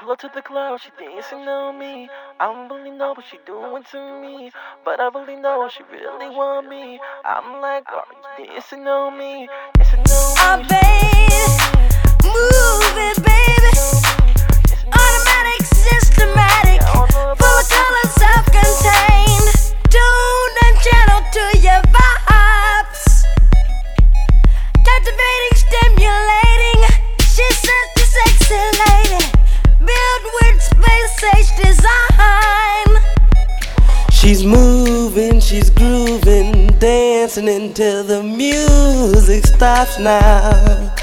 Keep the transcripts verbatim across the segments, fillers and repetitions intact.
Pull up to the club, she dancing on me. I don't really know what she doing to me, but I really know she really want me. I'm like, are you dancing on me? Dancing on me. Oh, babe, move it, baby. Automatic, systematic, full of color, self-contained. Tune and channel to your vibes. Captivating, stimulating. She's such a sexy lady, built with space-age design. She's moving, she's grooving, dancing until the music stops now.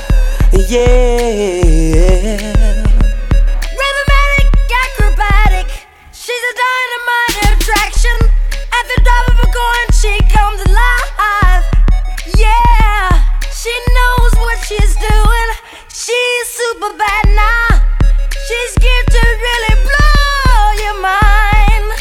Yeah. Rhythmatic, acrobatic, she's a dynamite attraction. At the drop of a coin, she comes alive. Yeah, she knows what she's doing. She's super bad now. She's geared to really blow your mind.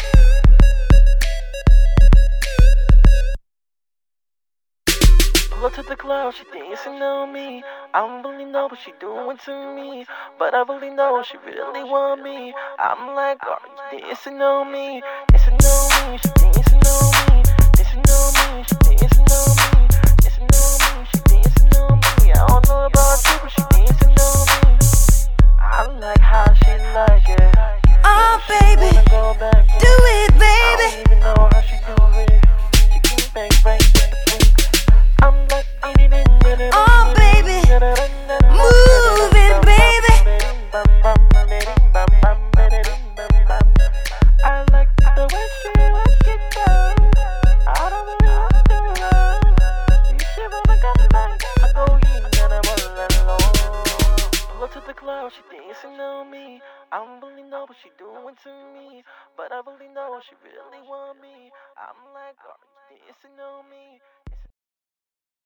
Pull up to the club, she dancing on me. I don't really know what she doing to me, but I really know she really want me. I'm like, are you dancing on me? Dancing on me, she dancing on me. Dancing on me, she dancing on me. Dancing on me, she dancing on me. I don't know about you, but she dancing on me. I like how she like it. Oh, She baby, wanna go back, do it, I baby. don't even know how she do it. She keep bang bang. I'm like, Oh, baby, move it, baby. I like the way she works it down. I don't really want to run. You should wanna come back. I go in and I'm all alone. Pull up to the club, she dancing on me. I don't really know what she doing to me, but I really know she really want me. I'm like, are you dancing on me?